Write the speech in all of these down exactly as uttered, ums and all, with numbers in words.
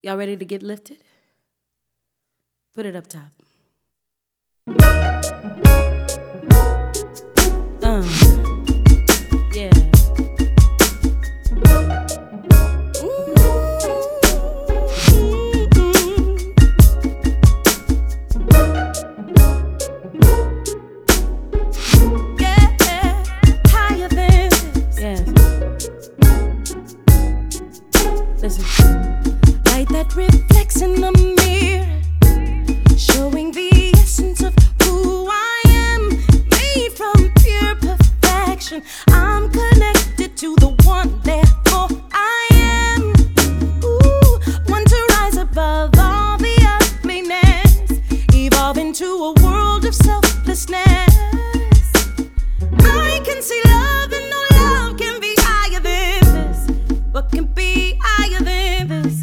Y'all ready to get lifted? Put it up top. Um, yeah. Light that reflects in the mirror, showing the essence of who I am, made from pure perfection. I'm connected to the one, therefore I am. Ooh, one to rise above all the ugliness, evolve into a world of selflessness. I can see love and no love can be higher than this. What can be higher than this?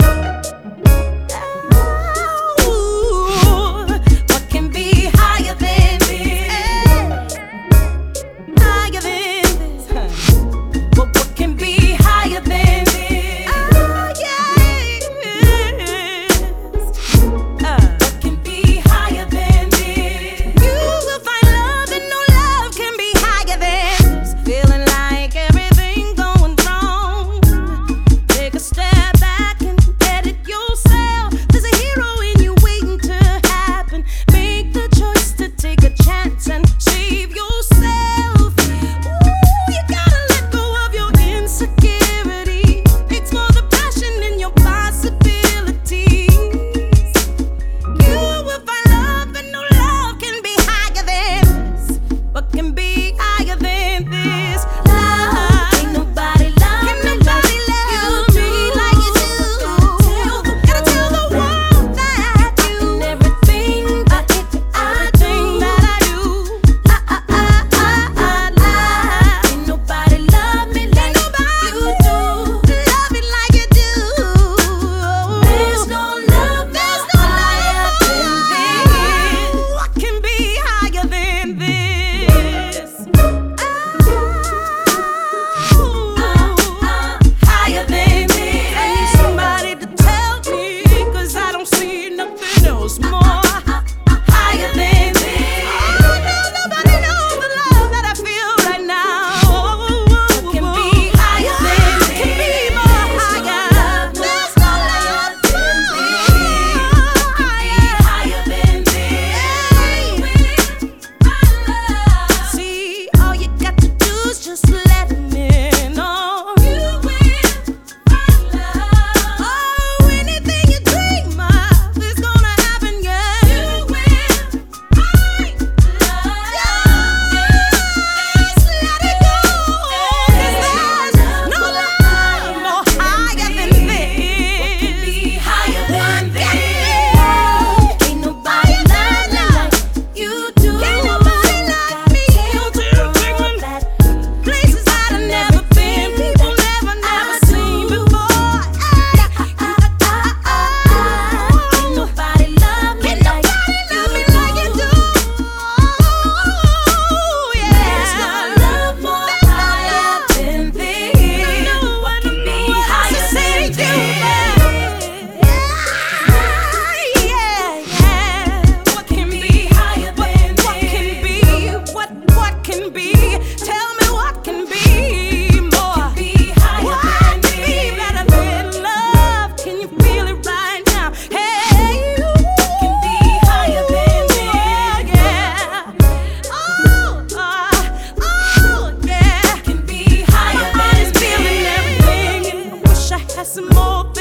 Oh, what can be higher than this? Higher than this? What, what can be higher than this? Oh, yes. Uh, what can be higher than this? You will find love and no love can be higher than this. Feeling like everything going wrong. Take a step back and edit yourself. There's a hero in you waiting to happen. Make the choice to take a chance and save yourself. Ooh, you gotta let go of your insecurity. It's more the passion in your possibilities. You will find love and no love can be higher than this. What can be higher than this? Love. Ain't nobody love Can nobody love me like you do. Gotta tell the world that you everything I everything that I do. I, I, I, I, I, Ain't nobody love me like you do. Love me like you do. There's no love, there's no higher than this. What can be higher than this? Higher than this. I need somebody to tell me, 'cause I don't see nothing else more higher than this. Oh, no, nobody knows the love that I feel right now. Can be higher than this. Can be more higher. There's no love than this. Higher than this. See, all you got to do is just let me know. You will find love. Oh, anything you dream of is gonna happen, yeah. You will find love. Just let it go. 'Cause there's no love more higher than this. What can be higher than this? Ain't nobody love me like you do. Ain't nobody love me. You do. Places that I've never been, people never, never seen before. Ain't nobody love me like you do. Yeah. There's no love more higher than this. What can be higher than this? Yeah, yeah. What can be higher than this? What can be? What what can be? Tell me what can be more? What can be better than love? Can you feel it right now? Hey, you can be higher than this. Yeah. Oh, uh, oh, yeah. Can be higher than this. Feeling everything. I wish I had some more.